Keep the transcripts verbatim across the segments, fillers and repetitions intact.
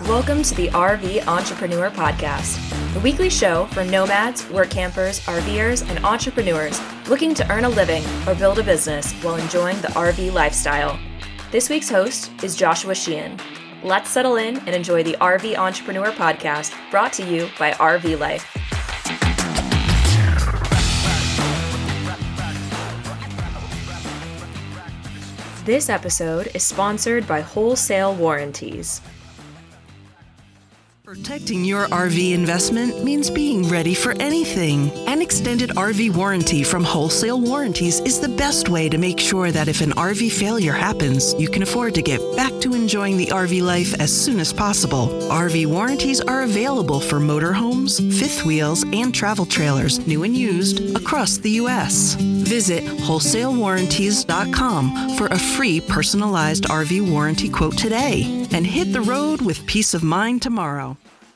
Welcome to the R V Entrepreneur Podcast, the weekly show for nomads, work campers, RVers, and entrepreneurs looking to earn a living or build a business while enjoying the R V lifestyle. This week's host is Joshua Sheehan. Let's settle in and enjoy the R V Entrepreneur Podcast, brought to you by R V Life. This episode is sponsored by Wholesale Warranties. Protecting your R V investment means being ready for anything. An extended R V warranty from Wholesale Warranties is the best way to make sure that if an R V failure happens, you can afford to get back to enjoying the R V life as soon as possible. R V warranties are available for motorhomes, fifth wheels, and travel trailers, new and used, across the U S. Visit wholesale warranties dot com for a free personalized R V warranty quote today and hit the road with peace of mind tomorrow.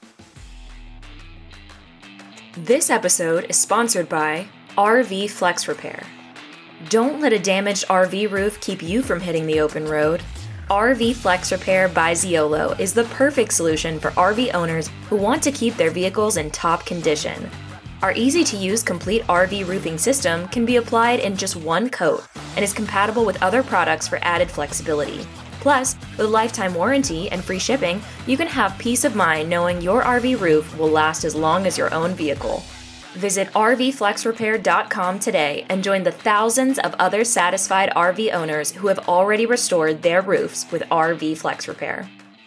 This episode is sponsored by R V Flex Repair. Don't let a damaged R V roof keep you from hitting the open road. R V Flex Repair by Ziolo is the perfect solution for R V owners who want to keep their vehicles in top condition. Our easy-to-use complete R V roofing system can be applied in just one coat and is compatible with other products for added flexibility. Plus, with a lifetime warranty and free shipping, you can have peace of mind knowing your R V roof will last as long as your own vehicle. Visit R V flex repair dot com today and join the thousands of other satisfied R V owners who have already restored their roofs with R V Flex Repair.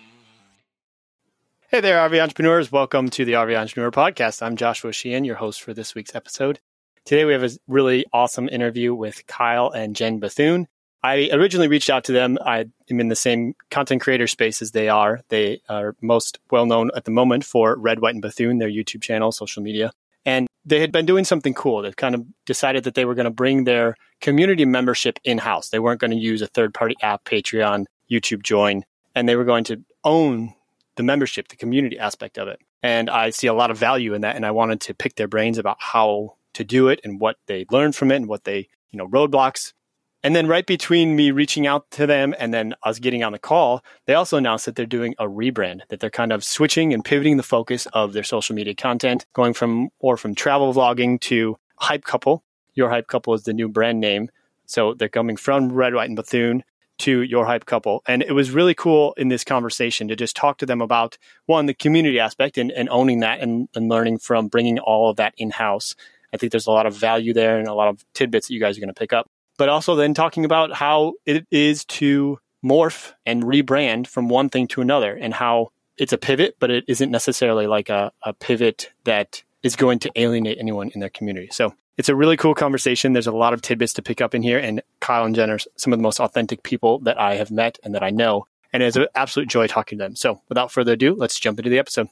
Hey there, R V entrepreneurs. Welcome to the R V Entrepreneur Podcast. I'm Joshua Sheehan, your host for this week's episode. Today we have a really awesome interview with Kyle and Jen Bethune. I originally reached out to them. I am in the same content creator space as they are. They are most well known at the moment for Red, White, and Bethune, their YouTube channel, social media. And they had been doing something cool. They kind of decided that they were going to bring their community membership in-house. They weren't going to use a third-party app, Patreon, YouTube Join, and they were going to own the membership, the community aspect of it. And I see a lot of value in that. And I wanted to pick their brains about how to do it and what they learned from it and what they, you know, roadblocks. And then right between me reaching out to them and then us getting on the call, they also announced that they're doing a rebrand, that they're kind of switching and pivoting the focus of their social media content, going from or from travel vlogging to Hype Couple. Your Hype Couple is the new brand name. So they're coming from Red, White, and Bethune to Your Hype Couple. And it was really cool in this conversation to just talk to them about, one, the community aspect and, and owning that and, and learning from bringing all of that in-house. I think there's a lot of value there and a lot of tidbits that you guys are going to pick up. But also then talking about how it is to morph and rebrand from one thing to another and how it's a pivot, but it isn't necessarily like a, a pivot that is going to alienate anyone in their community. So it's a really cool conversation. There's a lot of tidbits to pick up in here. And Kyle and Jen are some of the most authentic people that I have met and that I know. And it's an absolute joy talking to them. So without further ado, let's jump into the episode.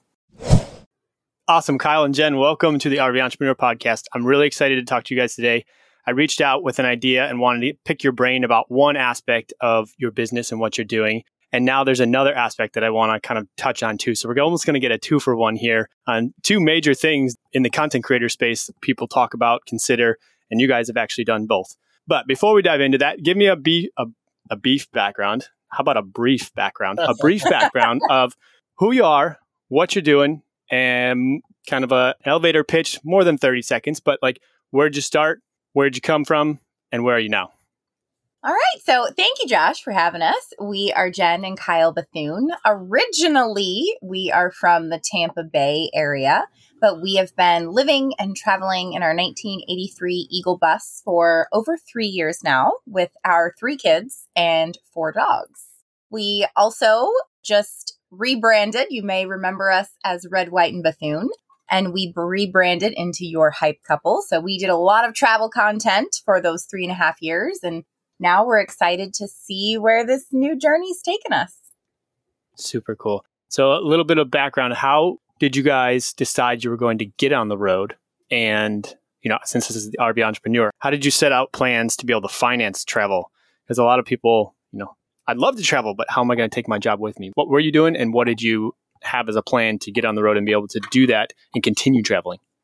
Awesome. Kyle and Jen, welcome to the R V Entrepreneur Podcast. I'm really excited to talk to you guys today. I reached out with an idea and wanted to pick your brain about one aspect of your business and what you're doing. And now there's another aspect that I want to kind of touch on too. So we're almost going to get a two for one here on two major things in the content creator space people talk about, consider, and you guys have actually done both. But before we dive into that, give me a beef, a, a beef background. How about a brief background? A brief background of who you are, what you're doing, and kind of a elevator pitch, more than thirty seconds, but like, where'd you start? Where'd you come from, and where are you now? All right. So thank you, Josh, for having us. We are Jen and Kyle Bethune. Originally, we are from the Tampa Bay area, but we have been living and traveling in our nineteen eighty-three Eagle bus for over three years now with our three kids and four dogs. We also just rebranded. You may remember us as Red, White, and Bethune. And we rebranded into Your Hype Couple. So we did a lot of travel content for those three and a half years. And now we're excited to see where this new journey's taken us. Super cool. So a little bit of background. How did you guys decide you were going to get on the road? And, you know, since this is the R V Entrepreneur, how did you set out plans to be able to finance travel? Because a lot of people, you know, I'd love to travel, but how am I going to take my job with me? What were you doing? And what did you have as a plan to get on the road and be able to do that and continue traveling?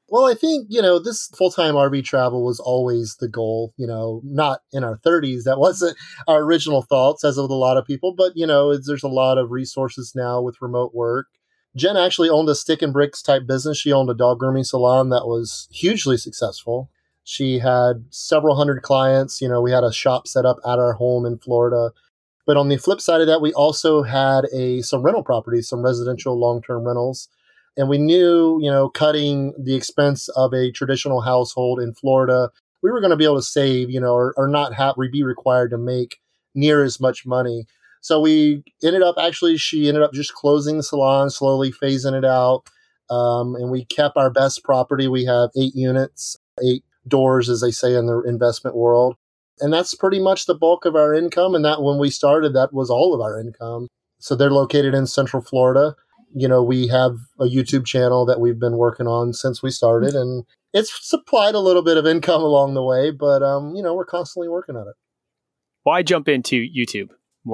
Well, I think, you know, this full-time R V travel was always the goal, you know, not in our thirties. That wasn't our original thoughts, as with a lot of people. But, you know, it's, there's a lot of resources now with remote work. Jen actually owned a stick and bricks type business. She owned a dog grooming salon that was hugely successful. She had several hundred clients. You know, we had a shop set up at our home in Florida. But on the flip side of that, we also had a some rental properties, some residential long-term rentals. And we knew, you know, cutting the expense of a traditional household in Florida, we were going to be able to save, you know, or, or not have be required to make near as much money. So we ended up actually, she ended up just closing the salon, slowly phasing it out. Um, and we kept our best property. We have eight units, eight doors, as they say in the investment world. And that's pretty much the bulk of our income. And that when we started, that was all of our income. So they're located in Central Florida. You know, we have a YouTube channel that we've been working on since we started, and it's supplied a little bit of income along the way, but, um, you know, we're constantly working on it. Why jump into YouTube?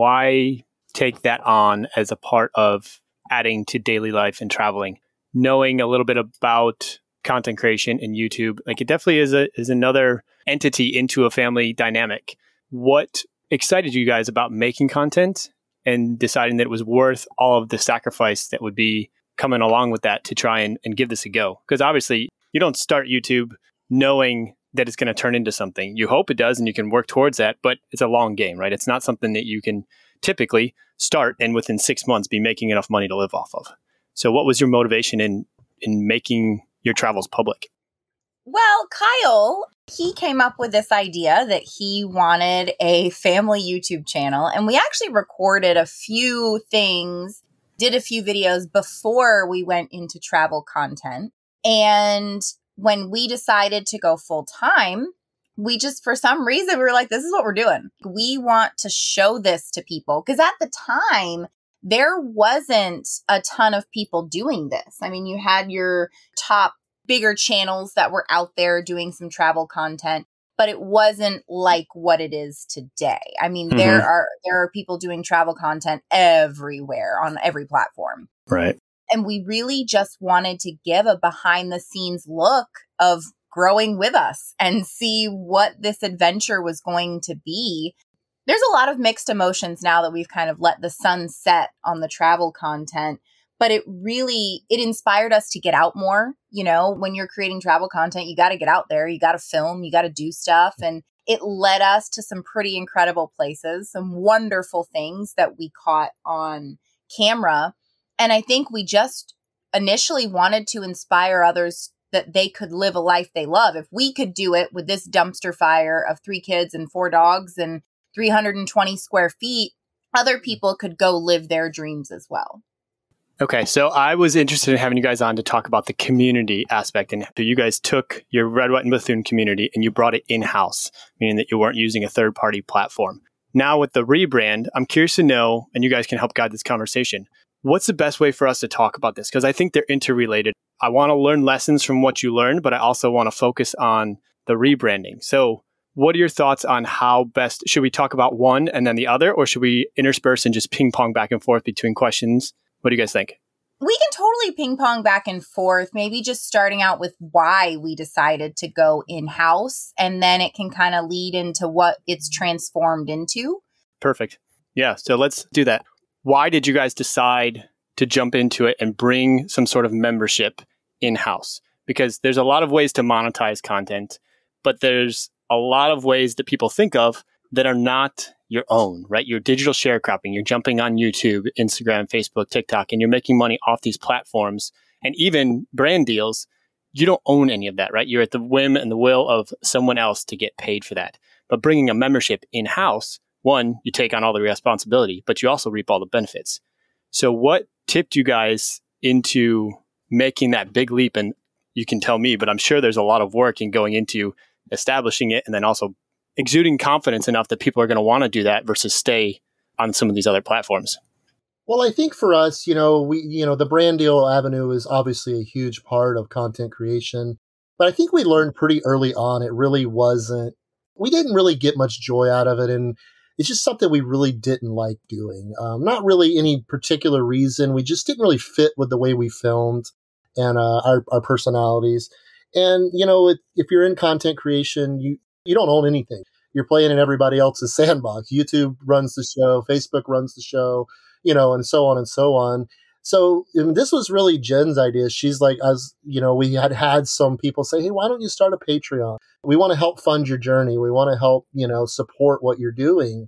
Why take that on as a part of adding to daily life and traveling? Knowing a little bit about content creation and YouTube, like it definitely is a is another entity into a family dynamic. What excited you guys about making content and deciding that it was worth all of the sacrifice that would be coming along with that to try and, and give this a go? Because obviously you don't start YouTube knowing that it's going to turn into something. You hope it does and you can work towards that, but it's a long game, right? It's not something that you can typically start and within six months be making enough money to live off of. So what was your motivation in in making your travels public? Well, Kyle, he came up with this idea that he wanted a family YouTube channel. And we actually recorded a few things, did a few videos before we went into travel content. And when we decided to go full time, we just, for some reason, we were like, this is what we're doing. We want to show this to people. Because at the time, there wasn't a ton of people doing this. I mean, you had your top bigger channels that were out there doing some travel content, but it wasn't like what it is today. I mean, mm-hmm. there are there are people doing travel content everywhere on every platform. Right. And we really just wanted to give a behind the scenes look of growing with us and see what this adventure was going to be. There's a lot of mixed emotions now that we've kind of let the sun set on the travel content. But it really, it inspired us to get out more. You know, when you're creating travel content, you got to get out there, you got to film, you got to do stuff. And it led us to some pretty incredible places, some wonderful things that we caught on camera. And I think we just initially wanted to inspire others that they could live a life they love. If we could do it with this dumpster fire of three kids and four dogs and three hundred twenty square feet, other people could go live their dreams as well. Okay, so I was interested in having you guys on to talk about the community aspect. And you guys took your Red, White, and Bethune community and you brought it in-house, meaning that you weren't using a third-party platform. Now with the rebrand, I'm curious to know, and you guys can help guide this conversation, what's the best way for us to talk about this? Because I think they're interrelated. I want to learn lessons from what you learned, but I also want to focus on the rebranding. So what are your thoughts on how best, should we talk about one and then the other, or should we intersperse and just ping pong back and forth between questions? What do you guys think? We can totally ping pong back and forth, maybe just starting out with why we decided to go in-house, and then it can kind of lead into what it's transformed into. Perfect. Yeah, so let's do that. Why did you guys decide to jump into it and bring some sort of membership in-house? Because there's a lot of ways to monetize content, but there's a lot of ways that people think of that are not your own, right? You're digital sharecropping. You're jumping on YouTube, Instagram, Facebook, TikTok, and you're making money off these platforms and even brand deals. You don't own any of that, right? You're at the whim and the will of someone else to get paid for that. But bringing a membership in-house, one, you take on all the responsibility, but you also reap all the benefits. So what tipped you guys into making that big leap? And you can tell me, but I'm sure there's a lot of work in going into establishing it and then also exuding confidence enough that people are going to want to do that versus stay on some of these other platforms. Well, I think for us, you know, we, you know, the brand deal avenue is obviously a huge part of content creation, but I think we learned pretty early on, it really wasn't, we didn't really get much joy out of it. And it's just something we really didn't like doing. Um, not really any particular reason. We just didn't really fit with the way we filmed and uh, our, our personalities. And, you know, it, if you're in content creation, you, you don't own anything. You're playing in everybody else's sandbox. YouTube runs the show, Facebook runs the show, you know, and so on and so on. So I mean, this was really Jen's idea. She's like, as you know, we had had some people say, hey, why don't you start a Patreon? We want to help fund your journey. We want to help, you know, support what you're doing.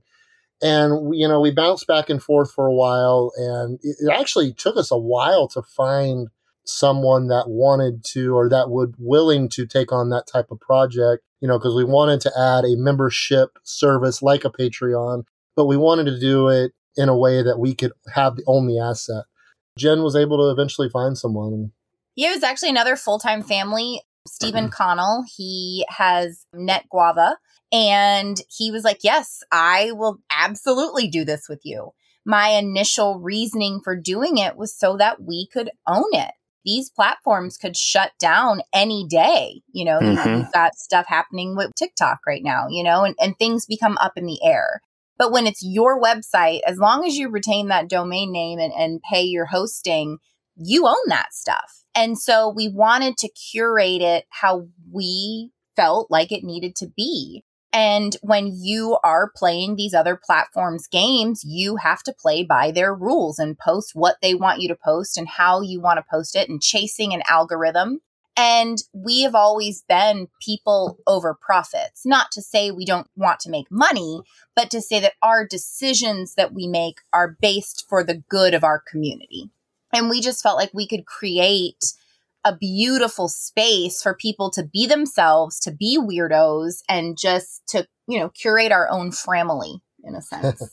And, you know, we bounced back and forth for a while. And it, it actually took us a while to find someone that wanted to, or that would willing to take on that type of project, you know, because we wanted to add a membership service like a Patreon, but we wanted to do it in a way that we could have the only asset. Jen was able to eventually find someone. Yeah, it was actually another full-time family, Stephen Connell. He has NetGuava, and he was like, yes, I will absolutely do this with you. My initial reasoning for doing it was so that we could own it. These platforms could shut down any day. You know, mm-hmm. You've got stuff happening with TikTok right now, you know, and, and things become up in the air. But when it's your website, as long as you retain that domain name and, and pay your hosting, you own that stuff. And so we wanted to curate it how we felt like it needed to be. And when you are playing these other platforms' games, you have to play by their rules and post what they want you to post and how you want to post it and chasing an algorithm. And we have always been people over profits, not to say we don't want to make money, but to say that our decisions that we make are based for the good of our community. And we just felt like we could create a beautiful space for people to be themselves, to be weirdos, and just to, you know, curate our own family in a sense.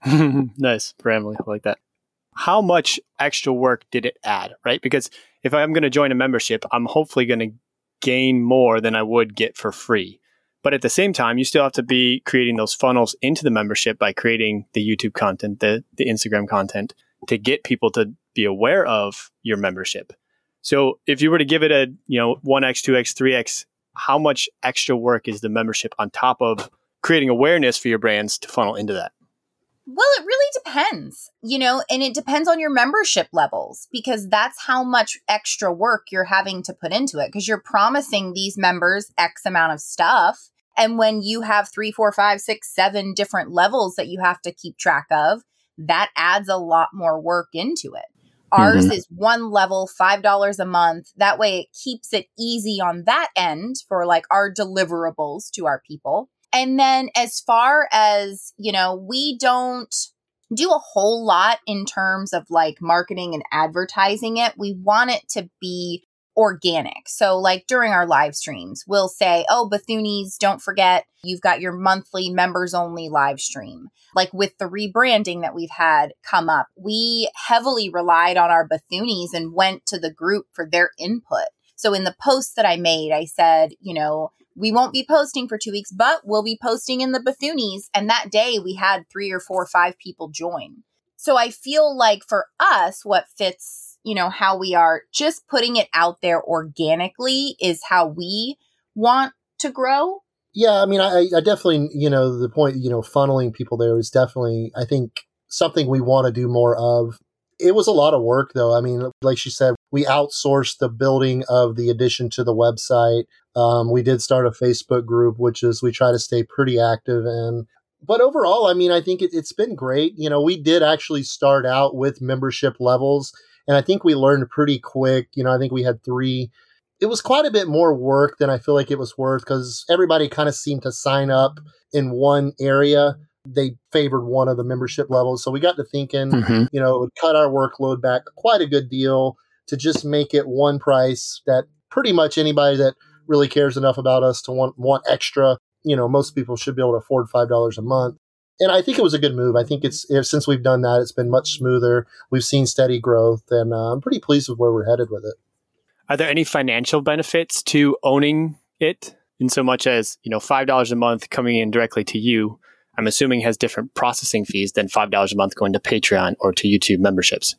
Nice. Family. I like that. How much extra work did it add, right? Because if I'm going to join a membership, I'm hopefully going to gain more than I would get for free. But at the same time, you still have to be creating those funnels into the membership by creating the YouTube content, the, the Instagram content to get people to be aware of your membership. So if you were to give it a, you know, one X, two X, three X, how much extra work is the membership on top of creating awareness for your brands to funnel into that? Well, it really depends, you know, and it depends on your membership levels, because that's how much extra work you're having to put into it, because you're promising these members X amount of stuff. And when you have three, four, five, six, seven different levels that you have to keep track of, that adds a lot more work into it. Ours mm-hmm. is one level, five dollars a month. That way it keeps it easy on that end for like our deliverables to our people. And then as far as, you know, we don't do a whole lot in terms of like marketing and advertising it. We want it to be organic. So like during our live streams, we'll say, oh, Bethoonies, don't forget, you've got your monthly members only live stream. Like with the rebranding that we've had come up, we heavily relied on our Bethoonies and went to the group for their input. So in the post that I made, I said, you know, we won't be posting for two weeks, but we'll be posting in the Bethoonies. And that day we had three or four or five people join. So I feel like for us, what fits, you know, how we are, just putting it out there organically is how we want to grow. Yeah, I mean, I, I definitely, you know, the point, you know, funneling people there is definitely, I think, something we want to do more of. It was a lot of work, though. I mean, like she said, we outsourced the building of the addition to the website. Um, we did start a Facebook group, which is we try to stay pretty active in. But overall, I mean, I think it, it's been great. You know, we did actually start out with membership levels, and I think we learned pretty quick. You know, I think we had three. It was quite a bit more work than I feel like it was worth, because everybody kind of seemed to sign up in one area. They favored one of the membership levels. So we got to thinking, mm-hmm. you know, it would cut our workload back quite a good deal to just make it one price that pretty much anybody that really cares enough about us to want, want extra, you know, most people should be able to afford five dollars a month. And I think it was a good move. I think it's, since we've done that, it's been much smoother. We've seen steady growth, and uh, I'm pretty pleased with where we're headed with it. Are there any financial benefits to owning it, in so much as, you know, five dollars a month coming in directly to you, I'm assuming has different processing fees than five dollars a month going to Patreon or to YouTube memberships?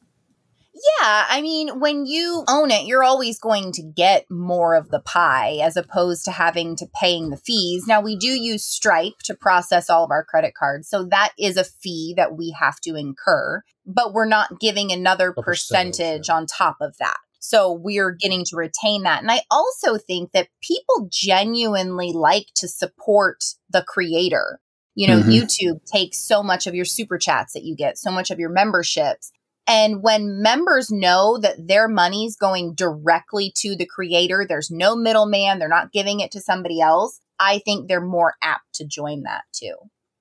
Yeah, I mean, when you own it, you're always going to get more of the pie as opposed to having to paying the fees. Now, we do use Stripe to process all of our credit cards, so that is a fee that we have to incur, but we're not giving another A percentage, percentage yeah. on top of that. So we're getting to retain that. And I also think that people genuinely like to support the creator. You know, mm-hmm. YouTube takes so much of your super chats that you get, so much of your memberships. And when members know that their money's going directly to the creator, there's no middleman, they're not giving it to somebody else, I think they're more apt to join that too.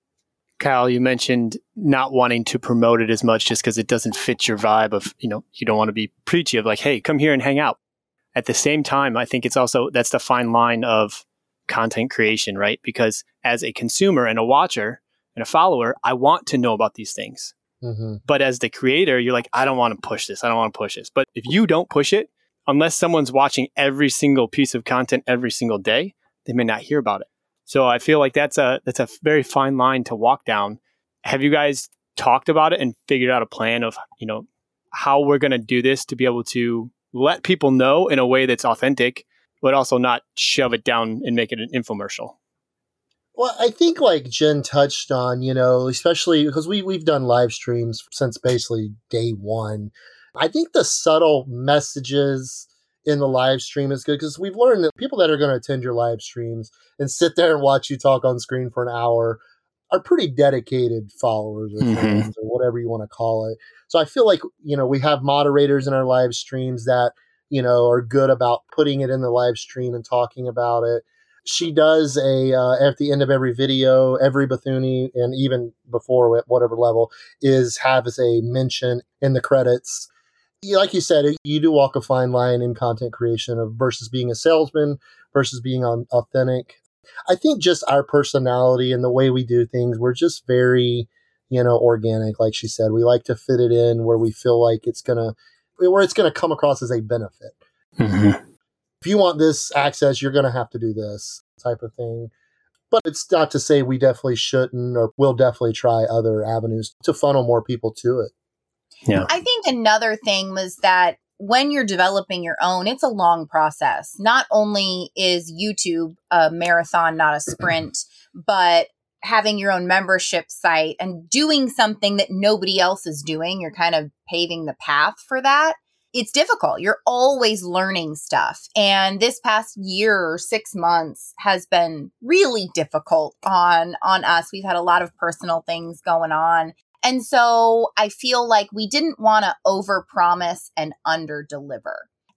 Kyle, you mentioned not wanting to promote it as much just because it doesn't fit your vibe of, you know, you don't want to be preachy of like, hey, come here and hang out. At the same time, I think it's also, that's the fine line of content creation, right? Because as a consumer and a watcher and a follower, I want to know about these things. Mm-hmm. But as the creator, you're like, I don't want to push this. I don't want to push this. But if you don't push it, unless someone's watching every single piece of content every single day, they may not hear about it. So I feel like that's a that's a very fine line to walk down. Have you guys talked about it and figured out a plan of, you know, how we're going to do this to be able to let people know in a way that's authentic, but also not shove it down and make it an infomercial? Well, I think like Jen touched on, you know, especially because we, we've done live streams since basically day one. I think the subtle messages in the live stream is good because we've learned that people that are going to attend your live streams and sit there and watch you talk on screen for an hour are pretty dedicated followers or mm-hmm. fans or whatever you want to call it. So I feel like, you know, we have moderators in our live streams that, you know, are good about putting it in the live stream and talking about it. She does a, uh, at the end of every video, every Bethune, and even before at whatever level, is has a mention in the credits. Like you said, you do walk a fine line in content creation of versus being a salesman versus being on, authentic. I think just our personality and the way we do things, we're just very, you know, organic. Like she said, we like to fit it in where we feel like it's going to, where it's going to come across as a benefit. Mm-hmm. If you want this access, you're going to have to do this type of thing. But it's not to say we definitely shouldn't or we'll definitely try other avenues to funnel more people to it. Yeah. I think another thing was that when you're developing your own, it's a long process. Not only is YouTube a marathon, not a sprint, but having your own membership site and doing something that nobody else is doing, you're kind of paving the path for that. It's difficult. You're always learning stuff. And this past year or six months has been really difficult on, on us. We've had a lot of personal things going on. And so I feel like we didn't want to overpromise and underdeliver.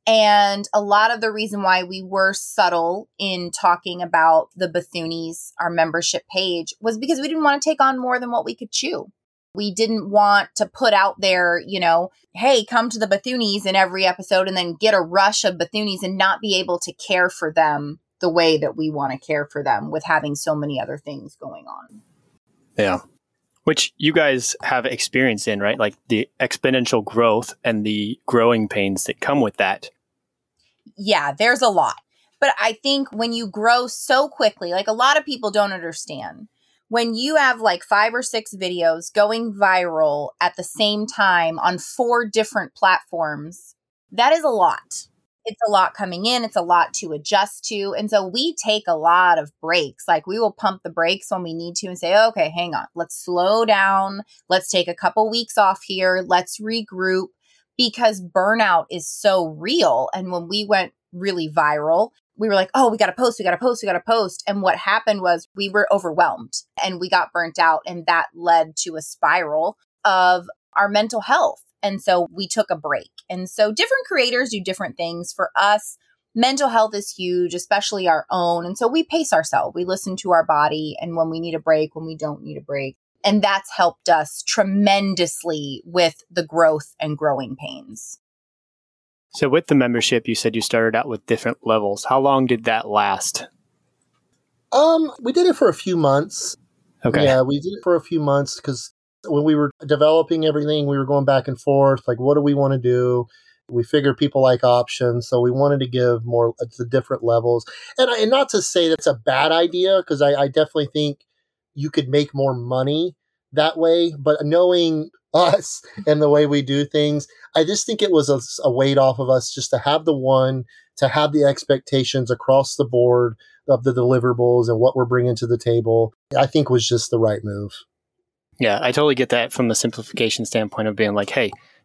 And a lot of the reason why we were subtle in talking about the Bethunes, our membership page, was because we didn't want to take on more than what we could chew. We didn't want to put out there, you know, hey, come to the Bethunes in every episode and then get a rush of Bethunes and not be able to care for them the way that we want to care for them with having so many other things going on. Yeah. Which you guys have experience in, right? Like the exponential growth and the growing pains that come with that. Yeah, there's a lot. But I think when you grow so quickly, like a lot of people don't understand, when you have like five or six videos going viral at the same time on four different platforms, that is a lot. It's a lot coming in. It's a lot to adjust to. And so we take a lot of breaks. Like we will pump the brakes when we need to and say, okay, hang on, let's slow down. Let's take a couple weeks off here. Let's regroup because burnout is so real. And when we went really viral, we were like, oh, we got to post, we got to post, we got to post. And what happened was we were overwhelmed and we got burnt out. And that led to a spiral of our mental health. And so we took a break. And so different creators do different things. For us, mental health is huge, especially our own. And so we pace ourselves. We listen to our body and when we need a break, when we don't need a break. And that's helped us tremendously with the growth and growing pains. So with the membership, you said you started out with different levels. How long did that last? Um, we did it for a few months. Okay. Yeah, we did it for a few months because when we were developing everything, we were going back and forth. Like, what do we want to do? We figured people like options. So we wanted to give more to different levels. And, I, and not to say that's a bad idea, because I, I definitely think you could make more money that way. But knowing us and the way we do things, I just think it was a, a weight off of us just to have the one, to have the expectations across the board of the deliverables and what we're bringing to the table, I think was just the right move. Yeah, I totally get that from the simplification standpoint of being like, hey,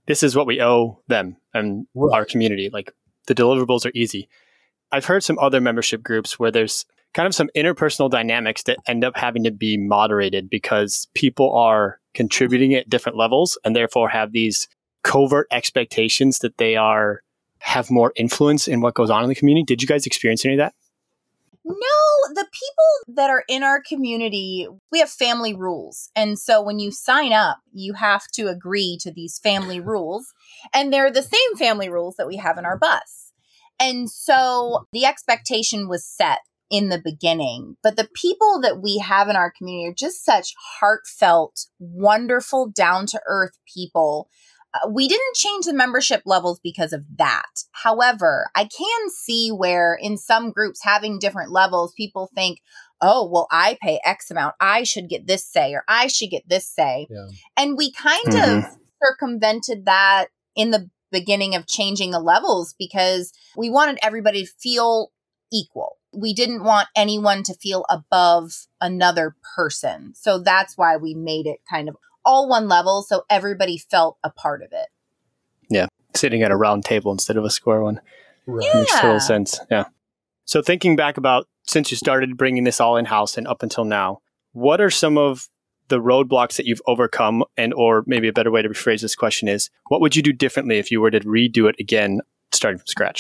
this is what we owe them and Right. our community. Like the deliverables are easy. I've heard some other membership groups where there's kind of some interpersonal dynamics that end up having to be moderated because people are contributing at different levels and therefore have these covert expectations that they are have more influence in what goes on in the community. Did you guys experience any of that? No, the people that are in our community, we have family rules. And so when you sign up, you have to agree to these family rules. And they're the same family rules that we have in our bus. And so the expectation was set in the beginning. But the people that we have in our community are just such heartfelt, wonderful, down-to-earth people. Uh, we didn't change the membership levels because of that. However, I can see where in some groups having different levels, people think, oh, well, I pay X amount. I should get this say, or I should get this say. Yeah. And we kind Mhm. of circumvented that in the beginning of changing the levels because we wanted everybody to feel equal. We didn't want anyone to feel above another person. So that's why we made it kind of all one level so everybody felt a part of it. Yeah. Sitting at a round table instead of a square one. Right. Makes Yeah. total sense. Yeah. So thinking back about since you started bringing this all in-house and up until now, what are some of the roadblocks that you've overcome? And or maybe a better way to rephrase this question is, what would you do differently if you were to redo it again, starting from scratch?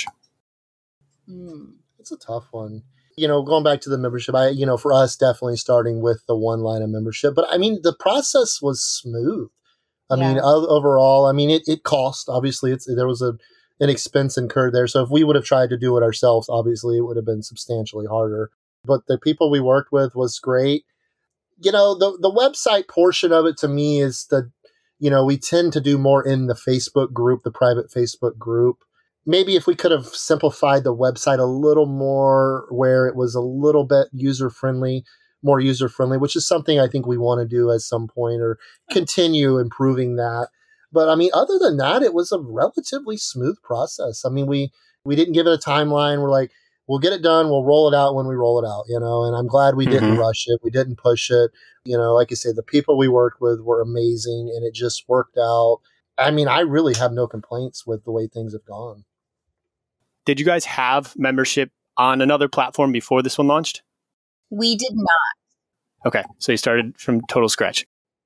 Mm. It's a tough one. You know, going back to the membership, I, you know, for us, definitely starting with the one line of membership. But I mean, the process was smooth. I Yeah. mean, o- overall, I mean, it, it cost, obviously, it's, there was a, an expense incurred there. So if we would have tried to do it ourselves, obviously, it would have been substantially harder. But the people we worked with was great. You know, the, the website portion of it to me is the, you know, we tend to do more in the Facebook group, the private Facebook group. Maybe if we could have simplified the website a little more where it was a little bit user-friendly, more user-friendly, which is something I think we want to do at some point or continue improving that. But I mean, other than that, it was a relatively smooth process. I mean, we, we didn't give it a timeline. We're like, we'll get it done. We'll roll it out when we roll it out, you know, and I'm glad we didn't Mhm. rush it. We didn't push it. You know, like I said, the people we worked with were amazing and it just worked out. I mean, I really have no complaints with the way things have gone. Did you guys have membership on another platform before this one launched? We did not. Okay. So you started from total scratch.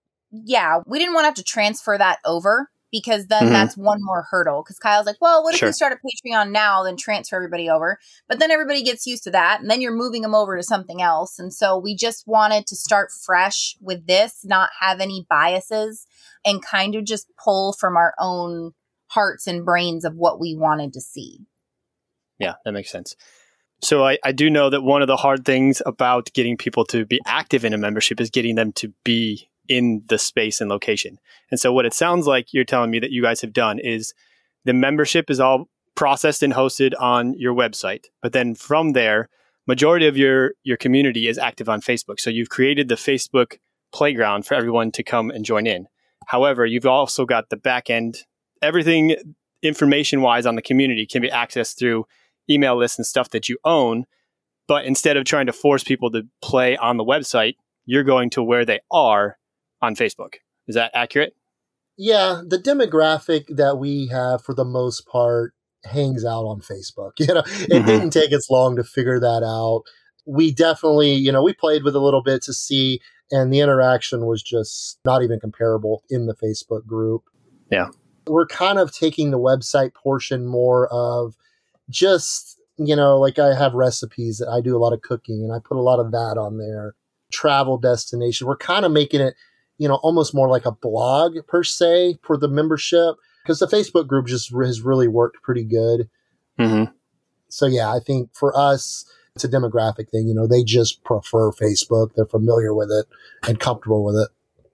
Yeah, we didn't want to have to transfer that over because then Mhm. that's one more hurdle. Because Kyle's like, well, what if Sure. we start a Patreon now, then transfer everybody over? But then everybody gets used to that, and then you're moving them over to something else. And so we just wanted to start fresh with this, not have any biases, and kind of just pull from our own hearts and brains of what we wanted to see. Yeah, that makes sense. So I, I do know that one of the hard things about getting people to be active in a membership is getting them to be in the space and location. And so what it sounds like you're telling me that you guys have done is the membership is all processed and hosted on your website. But then from there, majority of your, your community is active on Facebook. So you've created the Facebook playground for everyone to come and join in. However, you've also got the back end, everything information wise on the community can be accessed through email lists and stuff that you own. But instead of trying to force people to play on the website, you're going to where they are on Facebook. Is that accurate? Yeah, the demographic that we have for the most part hangs out on Facebook. You know, it Mhm. didn't take us long to figure that out. We definitely, you know, we played with a little bit to see, and the interaction was just not even comparable in the Facebook group. Yeah. We're kind of taking the website portion more of just, you know, like I have recipes that I do a lot of cooking and I put a lot of that on there. Travel destination. We're kind of making it, you know, almost more like a blog per se for the membership because the Facebook group just re- has really worked pretty good. Mm-hmm. So yeah, I think for us, it's a demographic thing. You know, they just prefer Facebook. They're familiar with it and comfortable with it.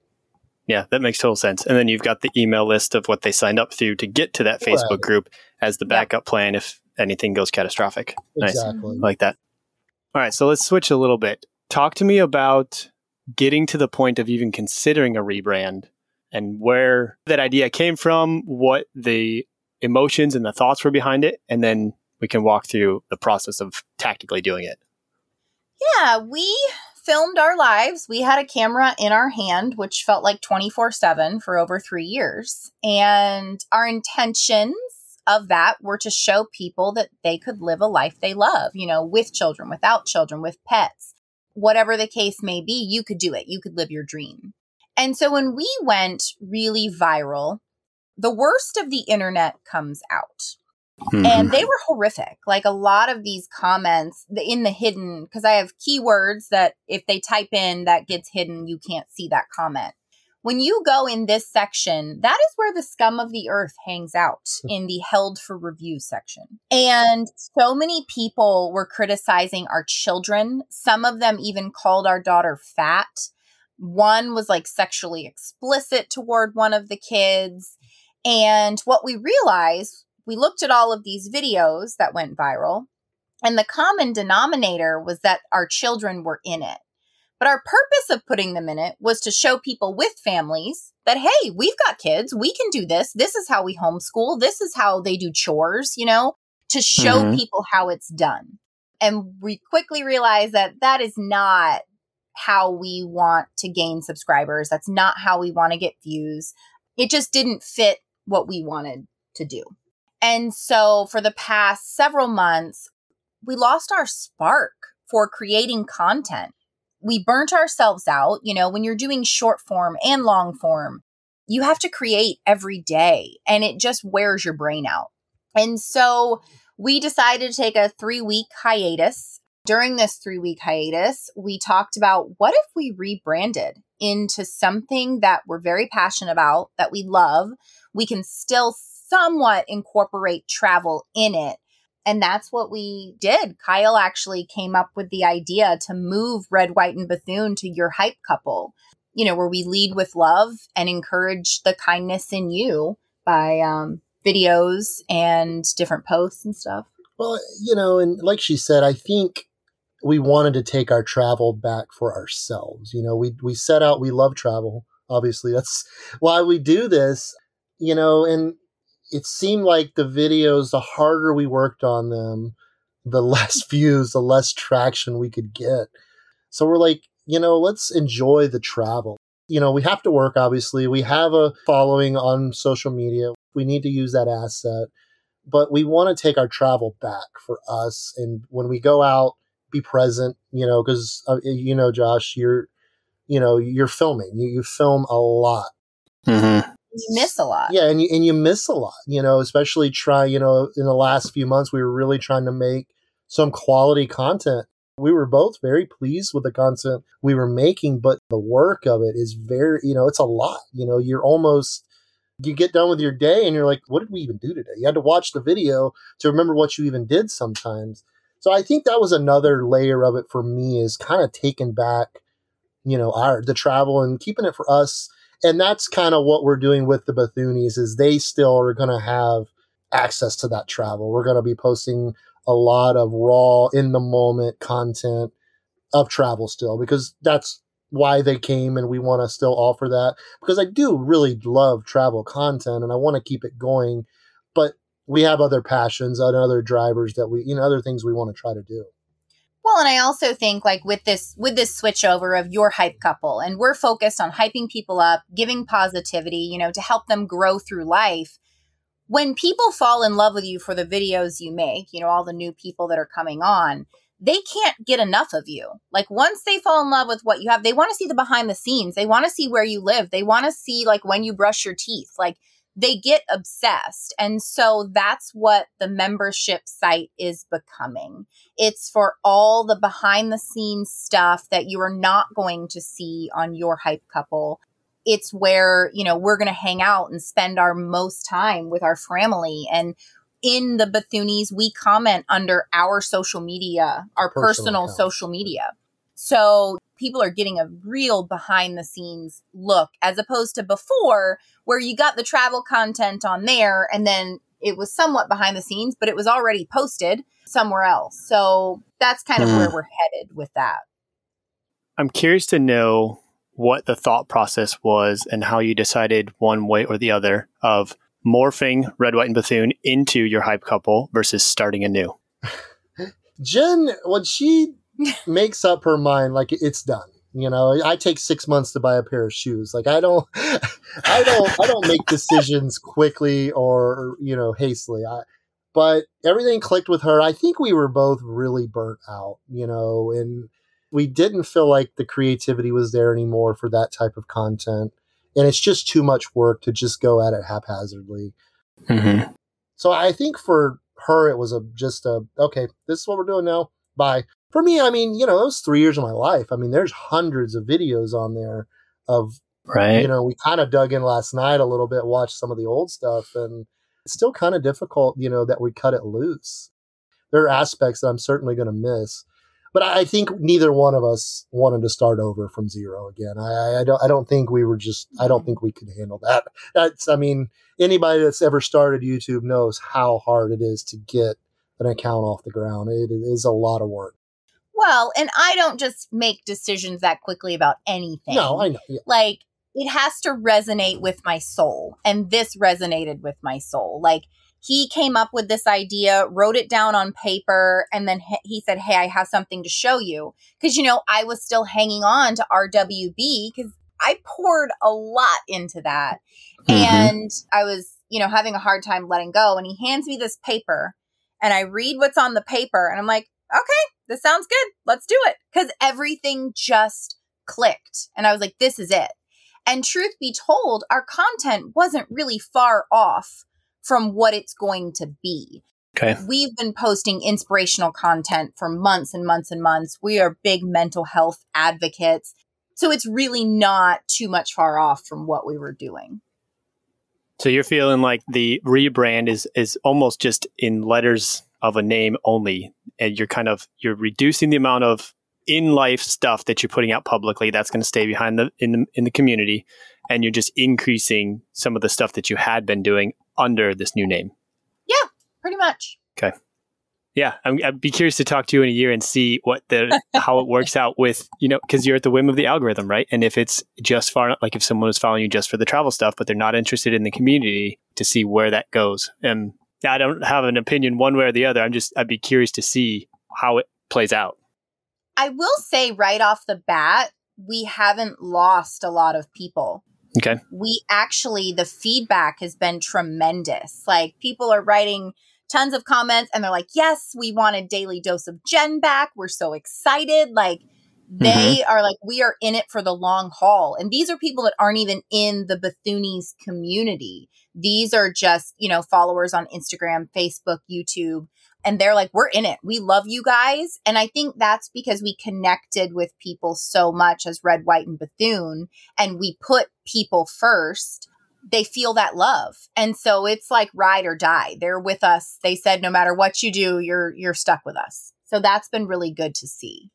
Yeah, that makes total sense. And then you've got the email list of what they signed up through to get to that Facebook Right. group as the backup plan if anything goes catastrophic. Nice. Exactly. I like that. All right, so let's switch a little bit. Talk to me about getting to the point of even considering a rebrand and where that idea came from, what the emotions and the thoughts were behind it, and then we can walk through the process of tactically doing it. Yeah, we filmed our lives. We had a camera in our hand, which felt like twenty-four seven for over three years. And our intentions of that were to show people that they could live a life they love, you know, with children, without children, with pets, whatever the case may be, you could do it. You could live your dream. And so when we went really viral, the worst of the internet comes out. Mm-hmm. And they were horrific. Like a lot of these comments in the hidden, because I have keywords that if they type in, that gets hidden. You can't see that comment. When you go in this section, that is where the scum of the earth hangs out, in the held for review section. And so many people were criticizing our children. Some of them even called our daughter fat. One was like sexually explicit toward one of the kids. And what we realized, we looked at all of these videos that went viral, and the common denominator was that our children were in it. But our purpose of putting them in it was to show people with families that, hey, we've got kids. We can do this. This is how we homeschool. This is how they do chores, you know, to show mm-hmm. people how it's done. And we quickly realized that that is not how we want to gain subscribers. That's not how we want to get views. It just didn't fit what we wanted to do. And so for the past several months, we lost our spark for creating content. We burnt ourselves out. You know, when you're doing short form and long form, you have to create every day, and it just wears your brain out. And so we decided to take a three week hiatus. During this three week hiatus, we talked about what if we rebranded into something that we're very passionate about, that we love. We can still somewhat incorporate travel in it. And that's what we did. Kyle actually came up with the idea to move Red, White, and Bethune to Your Hype Couple, you know, where we lead with love and encourage the kindness in you by um, videos and different posts and stuff. Well, you know, and like she said, I think we wanted to take our travel back for ourselves. You know, we, we set out, we love travel. Obviously, that's why we do this, you know, and it seemed like the videos, the harder we worked on them, the less views, the less traction we could get. So we're like, you know, let's enjoy the travel. You know, we have to work, obviously. We have a following on social media. We need to use that asset. But we want to take our travel back for us. And when we go out, be present, you know, because, uh, you know, Josh, you're, you know, you're filming. You, you film a lot. Mm-hmm. You miss a lot. Yeah, and you, and you miss a lot, you know, especially try, you know, in the last few months, we were really trying to make some quality content. We were both very pleased with the content we were making, but the work of it is very, you know, it's a lot. You know, you're almost, you get done with your day and you're like, what did we even do today? You had to watch the video to remember what you even did sometimes. So I think that was another layer of it for me, is kind of taking back, you know, our the travel and keeping it for us. And that's kind of what we're doing with the Bethunes, is they still are going to have access to that travel. We're going to be posting a lot of raw, in the moment content of travel still, because that's why they came, and we want to still offer that, because I do really love travel content and I want to keep it going. But we have other passions and other drivers that we, you know, other things we want to try to do. Well, and I also think like with this with this switch over of Your Hype Couple, and we're focused on hyping people up, giving positivity, you know, to help them grow through life. When people fall in love with you for the videos you make, you know, all the new people that are coming on, they can't get enough of you. Like once they fall in love with what you have, they want to see the behind the scenes. They want to see where you live. They want to see like when you brush your teeth. Like they get obsessed. And so that's what the membership site is becoming. It's for all the behind the scenes stuff that you are not going to see on Your Hype Couple. It's where, you know, we're going to hang out and spend our most time with our family. And in the Bethunes, we comment under our social media, our personal, personal social media. So people are getting a real behind the scenes look, as opposed to before where you got the travel content on there and then it was somewhat behind the scenes, but it was already posted somewhere else. So that's kind of mm. where we're headed with that. I'm curious to know what the thought process was and how you decided one way or the other of morphing Red, White, and Bethune into Your Hype Couple versus starting anew. Jen, when she makes up her mind, like it's done. You know, I take six months to buy a pair of shoes. Like I don't, I don't, I don't make decisions quickly or, you know, hastily. I, but everything clicked with her. I think we were both really burnt out, you know, and we didn't feel like the creativity was there anymore for that type of content. And it's just too much work to just go at it haphazardly. Mm-hmm. So I think for her, it was a just a, okay, this is what we're doing now. Bye. For me, I mean, you know, it was three years of my life. I mean, there's hundreds of videos on there of, right. You know, we kind of dug in last night a little bit, watched some of the old stuff, and it's still kind of difficult, you know, that we cut it loose. There are aspects that I'm certainly going to miss. But I think neither one of us wanted to start over from zero again. I, I don't. I don't think we were just. I don't think we could handle that. That's. I mean, anybody that's ever started YouTube knows how hard it is to get an account off the ground. It is a lot of work. Well, and I don't just make decisions that quickly about anything. No, I know. Yeah. Like, it has to resonate with my soul, and this resonated with my soul. Like, he came up with this idea, wrote it down on paper, and then he said, hey, I have something to show you. Because, you know, I was still hanging on to R W B because I poured a lot into that. Mm-hmm. And I was, you know, having a hard time letting go. And he hands me this paper, and I read what's on the paper, and I'm like, okay, this sounds good. Let's do it. Because everything just clicked. And I was like, this is it. And truth be told, our content wasn't really far off from what it's going to be. Okay. We've been posting inspirational content for months and months and months. We are big mental health advocates. So it's really not too much far off from what we were doing. So you're feeling like the rebrand is is almost just in letters of a name only. And you're kind of, you're reducing the amount of in-life stuff that you're putting out publicly that's going to stay behind the in the in the community. And you're just increasing some of the stuff that you had been doing under this new name. Yeah, pretty much. Okay. Yeah, I'm, I'd be curious to talk to you in a year and see what the how it works out with, you know, because you're at the whim of the algorithm, right? And if it's just far, like if someone is following you just for the travel stuff, but they're not interested in the community, to see where that goes. And I don't have an opinion one way or the other. I'm just, I'd be curious to see how it plays out. I will say right off the bat, we haven't lost a lot of people. Okay. We actually, the feedback has been tremendous. Like, people are writing tons of comments and they're like, yes, we want a Daily Dose of Jen back. We're so excited. Like, they mm-hmm. are like, we are in it for the long haul. And these are people that aren't even in the Bethoonies community. These are just, you know, followers on Instagram, Facebook, YouTube. And they're like, we're in it. We love you guys. And I think that's because we connected with people so much as Red, White, and Bethoon, and we put people first. They feel that love. And so it's like ride or die. They're with us. They said, no matter what you do, you're you're stuck with us. So that's been really good to see.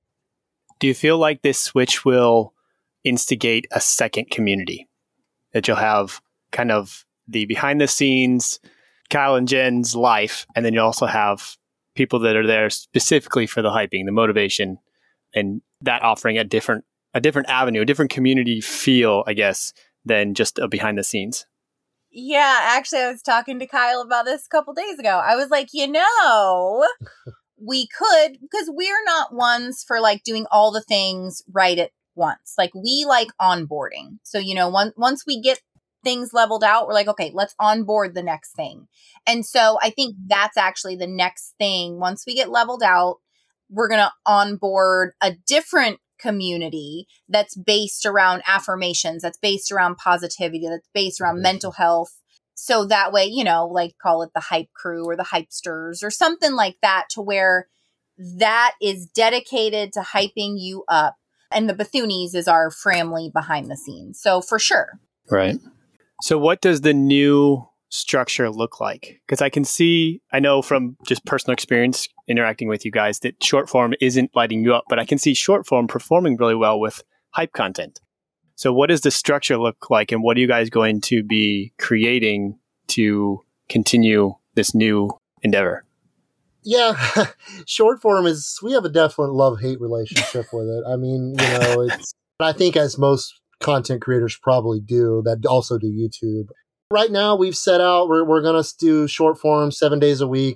Do you feel like this switch will instigate a second community? That you'll have kind of the behind the scenes Kyle and Jen's life, and then you also have people that are there specifically for the hyping, the motivation, and that offering a different a different avenue, a different community feel, I guess, than just a behind the scenes. Yeah, actually, I was talking to Kyle about this a couple days ago. I was like, you know, we could, because we're not ones for like doing all the things right at once. Like, we like onboarding. So, you know, one, once we get things leveled out, we're like, okay, let's onboard the next thing. And so I think that's actually the next thing. Once we get leveled out, we're going to onboard a different community that's based around affirmations, that's based around positivity, that's based around mental health. So that way, you know, like call it the hype crew or the hypesters or something like that, to where that is dedicated to hyping you up. And the Bethoonies is our family behind the scenes. So for sure. Right. So what does the new structure look like? Because I can see, I know from just personal experience interacting with you guys, that short form isn't lighting you up, but I can see short form performing really well with hype content. So what does the structure look like, and what are you guys going to be creating to continue this new endeavor? Yeah, short form is, we have a definite love-hate relationship with it. I mean, you know, it's, I think as most content creators probably do that also do YouTube. Right now, we've set out, we're, we're going to do short form seven days a week.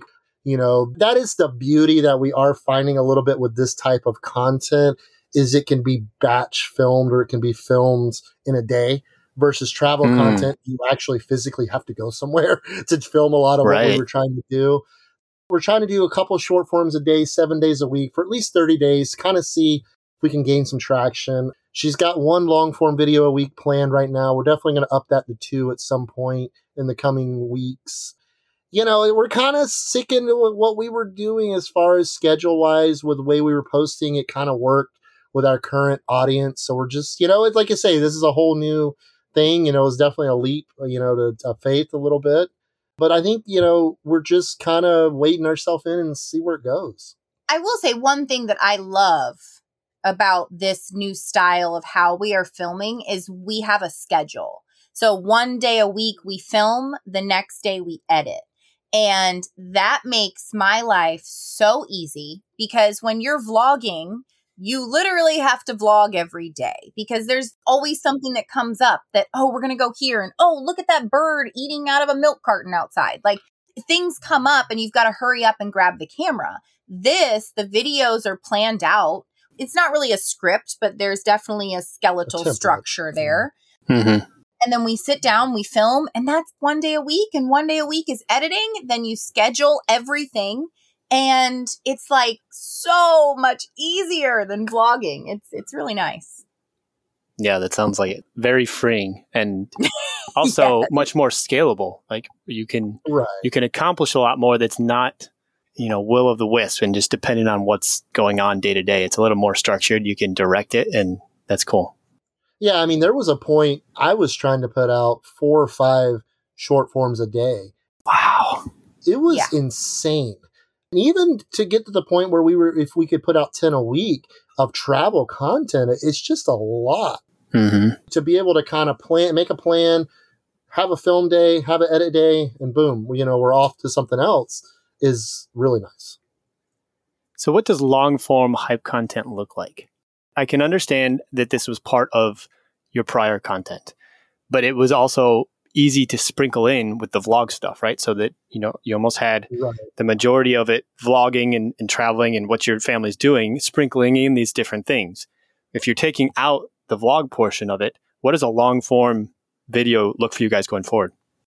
You know, that is the beauty that we are finding a little bit with this type of content is it can be batch filmed or it can be filmed in a day versus travel mm. content. You actually physically have to go somewhere to film a lot of right. what we were trying to do. We're trying to do a couple of short forms a day, seven days a week for at least thirty days, kind of see if we can gain some traction. She's got one long form video a week planned right now. We're definitely going to up that to two at some point in the coming weeks. You know, we're kind of sick into what we were doing as far as schedule wise with the way we were posting. It kind of worked with our current audience. So we're just, you know, it's like I say, this is a whole new thing. You know, it's definitely a leap, you know, to, to faith a little bit. But I think, you know, we're just kind of waiting ourselves in and see where it goes. I will say one thing that I love about this new style of how we are filming is we have a schedule. So one day a week we film, the next day we edit. And that makes my life so easy because when you're vlogging, you literally have to vlog every day because there's always something that comes up that, oh, we're going to go here. And, oh, look at that bird eating out of a milk carton outside. Like things come up and you've got to hurry up and grab the camera. This, the videos are planned out. It's not really a script, but there's definitely a skeletal a structure there. Mm-hmm. And then we sit down, we film, and that's one day a week. And one day a week is editing. Then you schedule everything. And it's like so much easier than vlogging. It's it's really nice. Yeah, that sounds like it. Very freeing and also yes. much more scalable. Like you can right. you can accomplish a lot more that's not, you know, will of the wisp and just depending on what's going on day to day. It's a little more structured. You can direct it and that's cool. Yeah, I mean, there was a point I was trying to put out four or five short forms a day. Wow. It was yeah. insane. And even to get to the point where we were, if we could put out ten a week of travel content, it's just a lot mm-hmm. to be able to kind of plan, make a plan, have a film day, have an edit day, and boom, you know, we're off to something else is really nice. So what does long form hype content look like? I can understand that this was part of your prior content, but it was also easy to sprinkle in with the vlog stuff, right? So that, you know, you almost had right. the majority of it vlogging and, and traveling and what your family's doing, sprinkling in these different things. If you're taking out the vlog portion of it, what does a long form video look for you guys going forward?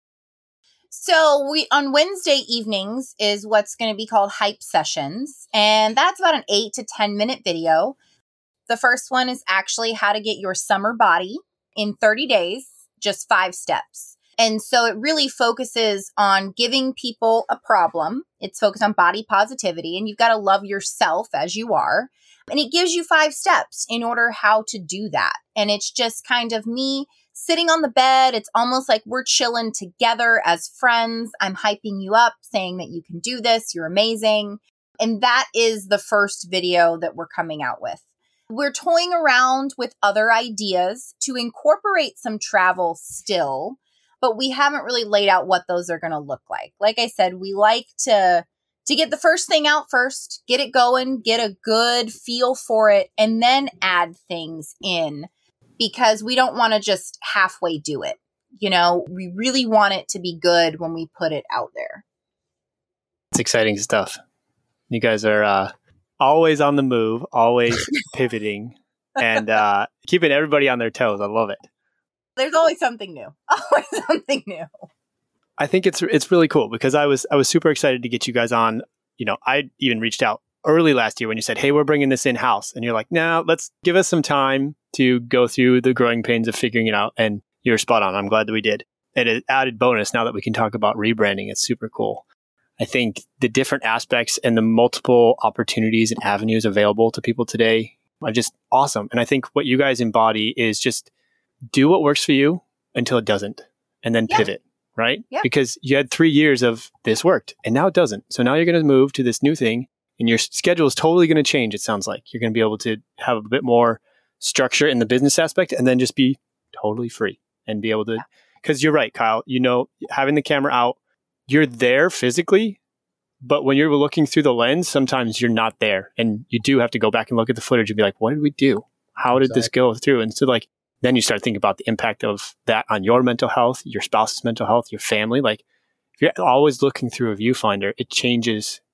So we on Wednesday evenings is what's going to be called Hype Sessions. And that's about an eight to ten minute video. The first one is actually how to get your summer body in thirty days, just five steps. And so it really focuses on giving people a problem. It's focused on body positivity, and you've got to love yourself as you are. And it gives you five steps in order how to do that. And it's just kind of me sitting on the bed. It's almost like we're chilling together as friends. I'm hyping you up, saying that you can do this. You're amazing. And that is the first video that we're coming out with. We're toying around with other ideas to incorporate some travel still, but we haven't really laid out what those are going to look like. Like I said, we like to to get the first thing out first, get it going, get a good feel for it, and then add things in because we don't want to just halfway do it. You know, we really want it to be good when we put it out there. It's exciting stuff. You guys are uh, always on the move, always pivoting, and uh, keeping everybody on their toes. I love it. There's always something new. Always something new. I think it's it's really cool because I was I was super excited to get you guys on. You know, I even reached out early last year when you said, "Hey, we're bringing this in house," and you're like, "No, let's give us some time to go through the growing pains of figuring it out." And you're spot on. I'm glad that we did. And an added bonus now that we can talk about rebranding. It's super cool. I think the different aspects and the multiple opportunities and avenues available to people today are just awesome. And I think what you guys embody is just do what works for you until it doesn't, and then yeah. pivot, right? Yeah. Because you had three years of this worked and now it doesn't. So now you're going to move to this new thing and your schedule is totally going to change. It sounds like you're going to be able to have a bit more structure in the business aspect and then just be totally free and be able to, because you're right, Kyle, you know, having the camera out, you're there physically, but when you're looking through the lens, sometimes you're not there. And you do have to go back and look at the footage and be like, what did we do? How did exactly. this go through? And so like, then you start thinking about the impact of that on your mental health, your spouse's mental health, your family. Like if you're always looking through a viewfinder, it changes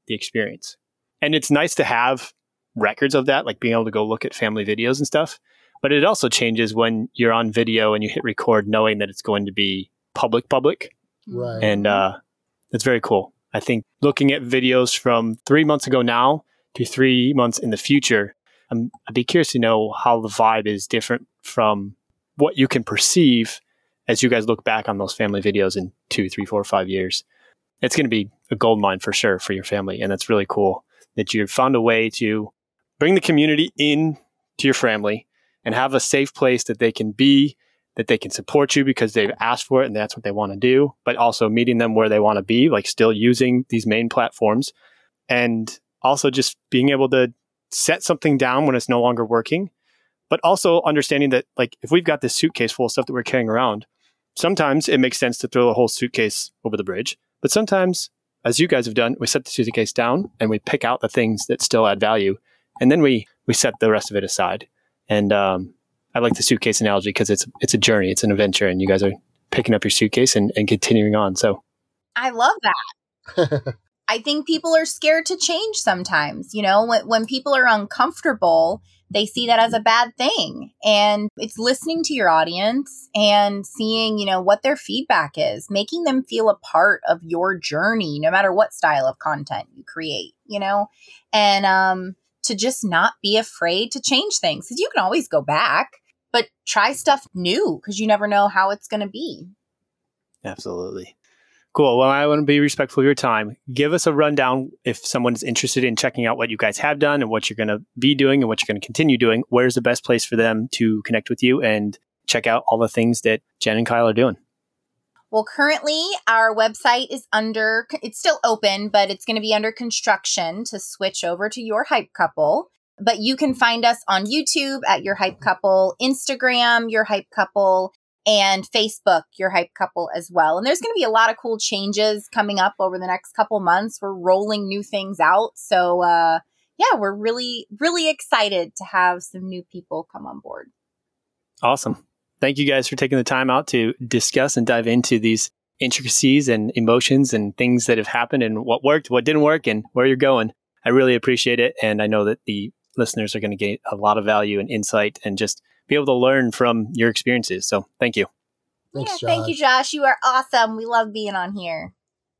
the experience. And it's nice to have records of that, like being able to go look at family videos and stuff. But it also changes when you're on video and you hit record knowing that it's going to be public, public. Right. And uh, it's very cool. I think looking at videos from three months ago now to three months in the future, I'm, I'd be curious to know how the vibe is different from what you can perceive as you guys look back on those family videos in two, three, four, five years. It's going to be a gold mine for sure for your family. And that's really cool that you've found a way to bring the community in to your family and have a safe place that they can be, that they can support you because they've asked for it and that's what they want to do, but also meeting them where they want to be, like still using these main platforms, and also just being able to set something down when it's no longer working, but also understanding that, like, if we've got this suitcase full of stuff that we're carrying around, sometimes it makes sense to throw the whole suitcase over the bridge, but sometimes, as you guys have done, we set the suitcase down and we pick out the things that still add value, and then we we set the rest of it aside. And um, I like the suitcase analogy because it's it's a journey, it's an adventure, and you guys are picking up your suitcase and, and continuing on. So I love that. I think people are scared to change sometimes. You know, when, when people are uncomfortable, they see that as a bad thing. And it's listening to your audience and seeing, you know, what their feedback is, making them feel a part of your journey, no matter what style of content you create, you know, and um, to just not be afraid to change things, because you can always go back, but try stuff new because you never know how it's going to be. Absolutely. Cool. Well, I want to be respectful of your time. Give us a rundown if someone is interested in checking out what you guys have done and what you're going to be doing and what you're going to continue doing. Where's the best place for them to connect with you and check out all the things that Jen and Kyle are doing? Well, currently our website is under, it's still open, but it's going to be under construction to switch over to Your Hype Couple. But you can find us on YouTube at Your Hype Couple, Instagram, Your Hype Couple, and Facebook, Your Hype Couple as well. And there's going to be a lot of cool changes coming up over the next couple months. We're rolling new things out. So uh, yeah, we're really, really excited to have some new people come on board. Awesome. Thank you guys for taking the time out to discuss and dive into these intricacies and emotions and things that have happened and what worked, what didn't work, and where you're going. I really appreciate it. And I know that the listeners are going to get a lot of value and insight and just be able to learn from your experiences. So thank you. Thanks, yeah, thank you, Josh. You are awesome. We love being on here.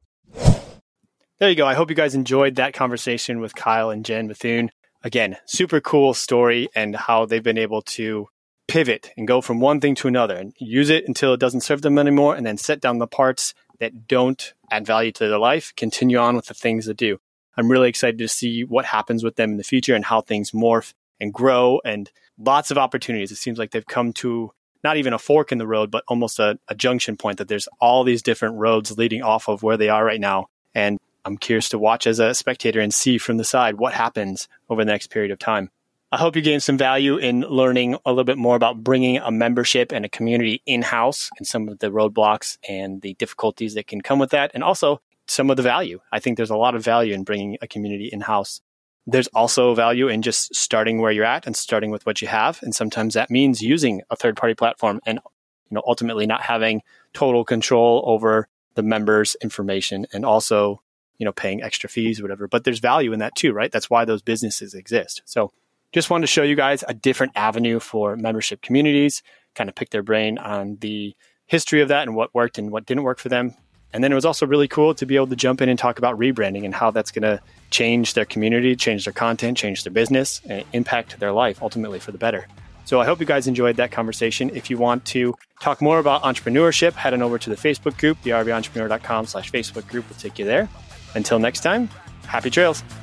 There you go. I hope you guys enjoyed that conversation with Kyle and Jen Bethune. Again, super cool story and how they've been able to pivot and go from one thing to another and use it until it doesn't serve them anymore, and then set down the parts that don't add value to their life, continue on with the things that do. I'm really excited to see what happens with them in the future and how things morph and grow, and lots of opportunities. It seems like they've come to not even a fork in the road, but almost a, a junction point, that there's all these different roads leading off of where they are right now. And I'm curious to watch as a spectator and see from the side what happens over the next period of time. I hope you gained some value in learning a little bit more about bringing a membership and a community in-house and some of the roadblocks and the difficulties that can come with that, and also some of the value. I think there's a lot of value in bringing a community in-house. There's also value in just starting where you're at and starting with what you have. And sometimes that means using a third-party platform and, you know, ultimately not having total control over the members' information, and also, you know, paying extra fees or whatever. But there's value in that too, right? That's why those businesses exist. So just wanted to show you guys a different avenue for membership communities, kind of pick their brain on the history of that and what worked and what didn't work for them. And then it was also really cool to be able to jump in and talk about rebranding and how that's going to change their community, change their content, change their business, and impact their life ultimately for the better. So I hope you guys enjoyed that conversation. If you want to talk more about entrepreneurship, head on over to the Facebook group, the r v entrepreneur dot com slash Facebook group will take you there. Until next time, happy trails.